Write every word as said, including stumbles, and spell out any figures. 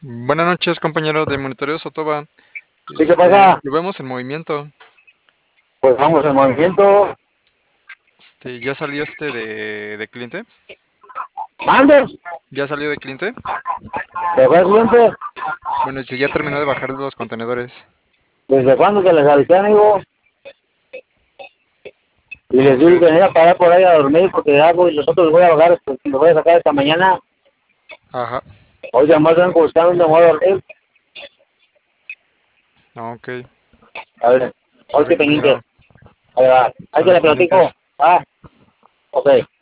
Buenas noches, compañero de Monitoreo Sotoba. ¿Sí qué Este, pasa? lo vemos en movimiento. Pues vamos en movimiento. Este, ¿ya salió este de, de cliente? ¿Mande? ¿Ya salió de cliente? ¿Se fue el cliente? Bueno, si ya terminó de bajar los contenedores. ¿Desde cuándo que les avisé, amigo? Y les Ok, dije que me iba a parar por ahí a dormir porque hago y los otros los voy a bajar, pues, los voy a sacar esta mañana. ajá, Hoy además vengo buscando donde me voy a dormir. ok. A ver, hoy Sale, que pendiente. compañero. Ahí va. Ahí que Sale le platico. pendientes. Ah, ok.